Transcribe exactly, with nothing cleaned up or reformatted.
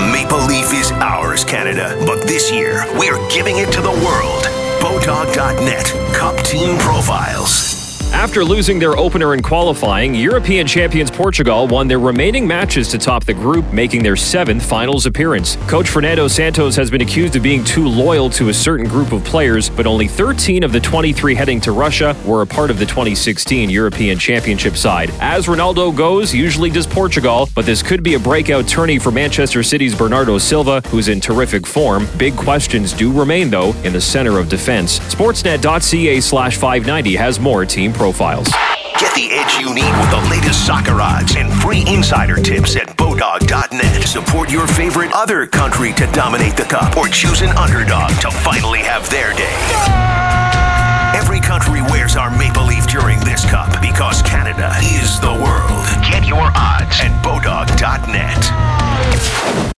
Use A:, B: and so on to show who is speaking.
A: Maple Leaf is ours, Canada. But this year, we're giving it to the world. Bodog dot net Cup Team Profiles.
B: After losing their opener in qualifying, European champions Portugal won their remaining matches to top the group, making their seventh finals appearance. Coach Fernando Santos has been accused of being too loyal to a certain group of players, but only thirteen of the twenty-three heading to Russia were a part of the twenty sixteen European Championship side. As Ronaldo goes, usually does Portugal, but this could be a breakout tourney for Manchester City's Bernardo Silva, who's in terrific form. Big questions do remain, though, in the center of defense. Sportsnet dot C A slash five ninety has more team profiles.
A: Get the edge you need with the latest soccer odds and free insider tips at Bodog dot net. Support your favorite other country to dominate the cup or choose an underdog to finally have their day. Every country wears our maple leaf during this cup because Canada is the world. Get your odds at Bodog dot net.